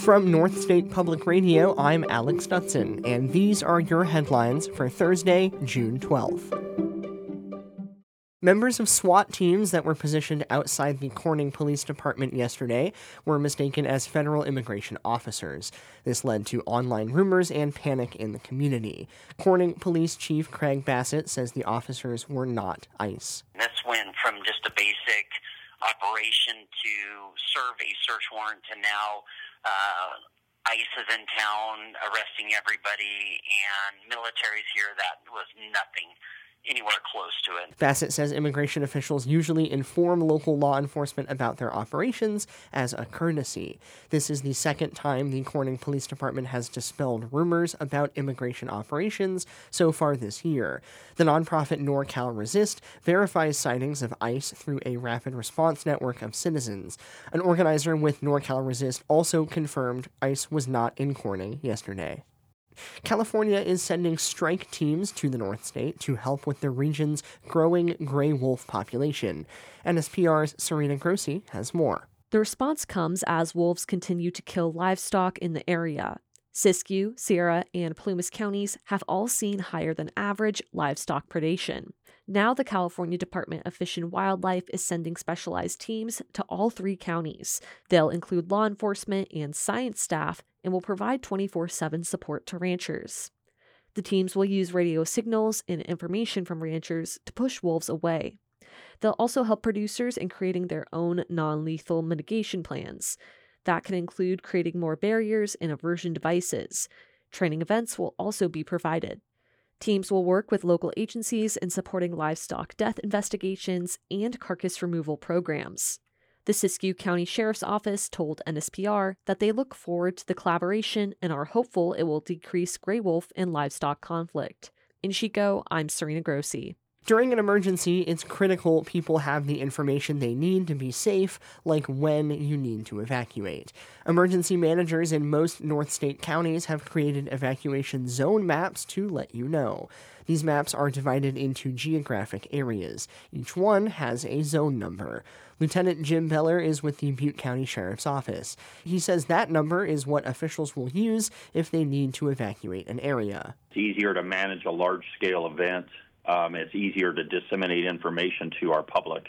From North State Public Radio, I'm Alex Dutson, and these are your headlines for Thursday, June 12th. Members of SWAT teams that were positioned outside the Corning Police Department yesterday were mistaken as federal immigration officers. This led to online rumors and panic in the community. Corning Police Chief Craig Bassett says the officers were not ICE. This went from just a basic operation to serve a search warrant to now ICE is in town arresting everybody, and military's here. That was nothing anywhere close to it. Bassett says immigration officials usually inform local law enforcement about their operations as a courtesy. This is the second time the Corning Police Department has dispelled rumors about immigration operations so far this year. The nonprofit NorCal Resist verifies sightings of ICE through a rapid response network of citizens. An organizer with NorCal Resist also confirmed ICE was not in Corning yesterday. California is sending strike teams to the North State to help with the region's growing gray wolf population. NSPR's Serena Grossi has more. The response comes as wolves continue to kill livestock in the area. Siskiyou, Sierra, and Plumas counties have all seen higher than average livestock predation. Now the California Department of Fish and Wildlife is sending specialized teams to all 3 counties. They'll include law enforcement and science staff and will provide 24/7 support to ranchers. The teams will use radio signals and information from ranchers to push wolves away. They'll also help producers in creating their own non-lethal mitigation plans. That can include creating more barriers and aversion devices. Training events will also be provided. Teams will work with local agencies in supporting livestock death investigations and carcass removal programs. The Siskiyou County Sheriff's Office told NSPR that they look forward to the collaboration and are hopeful it will decrease gray wolf and livestock conflict. In Chico, I'm Serena Grossi. During an emergency, it's critical people have the information they need to be safe, like when you need to evacuate. Emergency managers in most North State counties have created evacuation zone maps to let you know. These maps are divided into geographic areas. Each one has a zone number. Lieutenant Jim Beller is with the Butte County Sheriff's Office. He says that number is what officials will use if they need to evacuate an area. It's easier to manage a large-scale event. It's easier to disseminate information to our public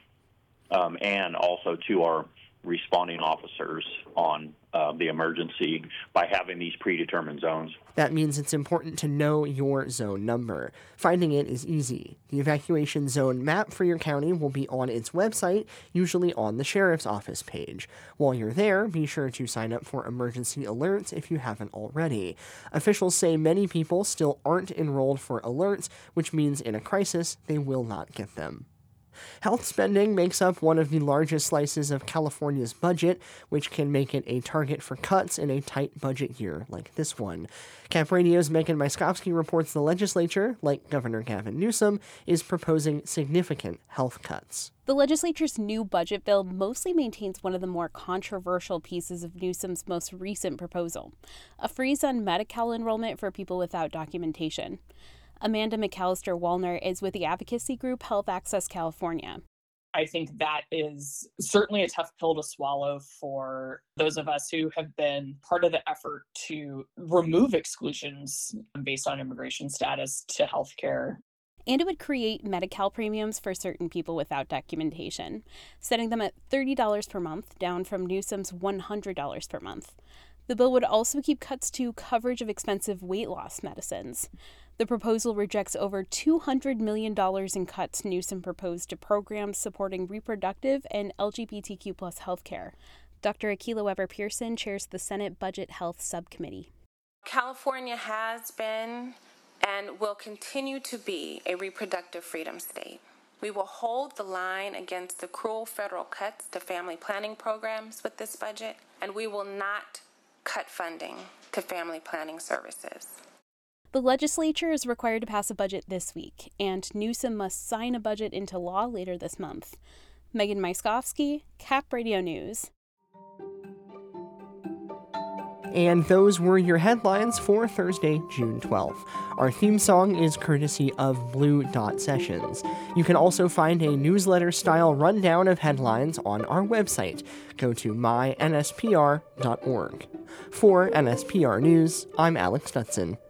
and also to our responding officers on the emergency by having these predetermined zones. That means it's important to know your zone number. Finding it is easy. The evacuation zone map for your county will be on its website, usually on the Sheriff's Office page. While you're there, be sure to sign up for emergency alerts if you haven't already. Officials say many people still aren't enrolled for alerts, which means in a crisis, they will not get them. Health spending makes up one of the largest slices of California's budget, which can make it a target for cuts in a tight budget year like this one. Cap Radio's Megan Myskowski reports the legislature, like Governor Gavin Newsom, is proposing significant health cuts. The legislature's new budget bill mostly maintains one of the more controversial pieces of Newsom's most recent proposal, a freeze on Medi-Cal enrollment for people without documentation. Amanda McAllister-Wallner is with the advocacy group Health Access California. I think that is certainly a tough pill to swallow for those of us who have been part of the effort to remove exclusions based on immigration status to healthcare. And it would create Medi-Cal premiums for certain people without documentation, setting them at $30 per month, down from Newsom's $100 per month. The bill would also keep cuts to coverage of expensive weight loss medicines. The proposal rejects over $200 million in cuts Newsom proposed to programs supporting reproductive and LGBTQ+ healthcare. Dr. Akilah Weber-Pearson chairs the Senate Budget Health Subcommittee. California has been and will continue to be a reproductive freedom state. We will hold the line against the cruel federal cuts to family planning programs with this budget, and we will not cut funding to family planning services. The legislature is required to pass a budget this week, and Newsom must sign a budget into law later this month. Megan Myskowski, Cap Radio News. And those were your headlines for Thursday, June 12th. Our theme song is courtesy of Blue Dot Sessions. You can also find a newsletter-style rundown of headlines on our website. Go to mynspr.org. For NSPR News, I'm Alex Knutson.